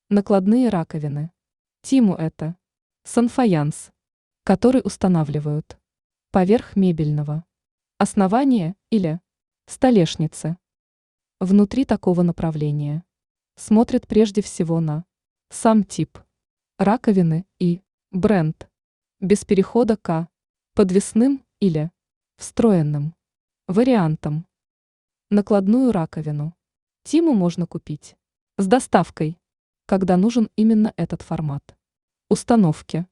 Накладные раковины. Тиму это санфаянс, который устанавливают поверх мебельного основания или столешницы. Внутри такого направления смотрят прежде всего на сам тип раковины и бренд, без перехода к подвесным или встроенным вариантам. Накладную раковину Тиму можно купить с доставкой, когда нужен именно этот формат установки.